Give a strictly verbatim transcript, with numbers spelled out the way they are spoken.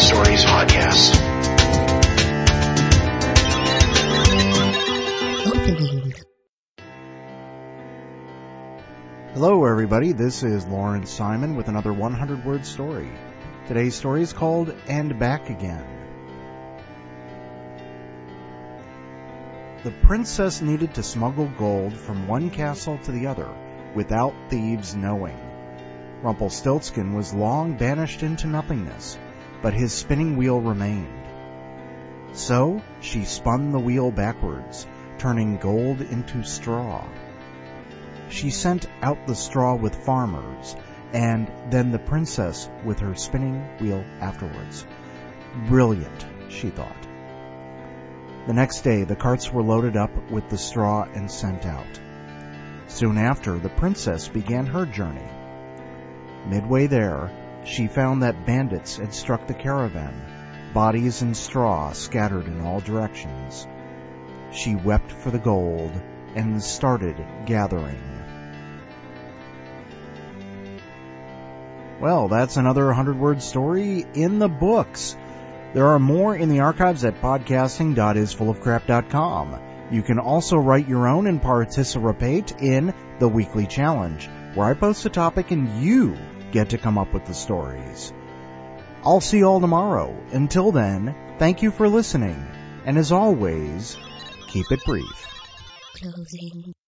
Stories podcast. Opening. Hello everybody, this is Lawrence Simon with another one hundred word story. Today's story is called And Back Again. The princess needed to smuggle gold from one castle to the other without thieves knowing. Rumpelstiltskin was long banished into nothingness, but his spinning wheel remained. So she spun the wheel backwards, turning gold into straw. She sent out the straw with farmers, and then the princess with her spinning wheel afterwards. Brilliant, she thought. The next day, the carts were loaded up with the straw and sent out. Soon after, the princess began her journey. Midway there, she found that bandits had struck the caravan, bodies and straw scattered in all directions. She wept for the gold and started gathering. Well, that's another one hundred word story in the books. There are more in the archives at podcasting dot is full of crap dot com. You can also write your own and participate in the weekly challenge, where I post a topic and you get to come up with the stories. I'll see you all tomorrow. Until then, thank you for listening. And as always, keep it brief. Closing.